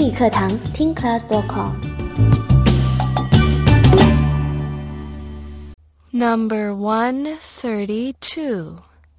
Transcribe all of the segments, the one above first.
语课堂听 class.com。 Number 132.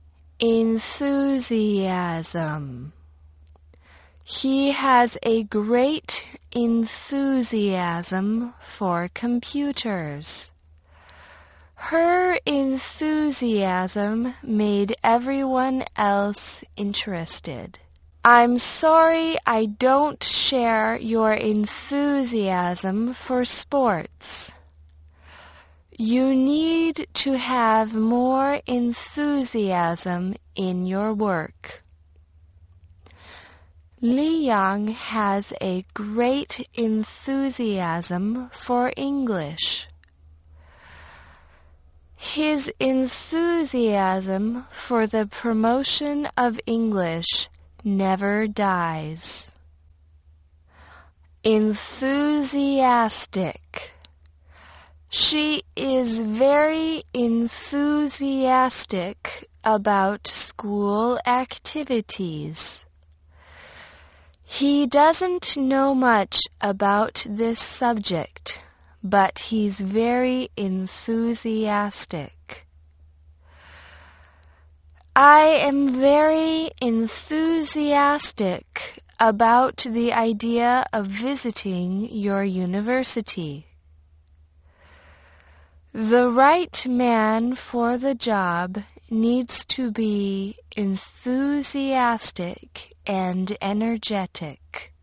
Enthusiasm. He has a great enthusiasm for computers. Her enthusiasm made everyone else interested. I'm sorry I don't share your enthusiasm for sports. You need to have more enthusiasm in your work. Li Yang has a great enthusiasm for English. His enthusiasm for the promotion of English never dies. Enthusiastic. She is very enthusiastic about school activities. He doesn't know much about this subject, but he's very enthusiastic. I am very enthusiastic about the idea of visiting your university. The right man for the job needs to be enthusiastic and energetic.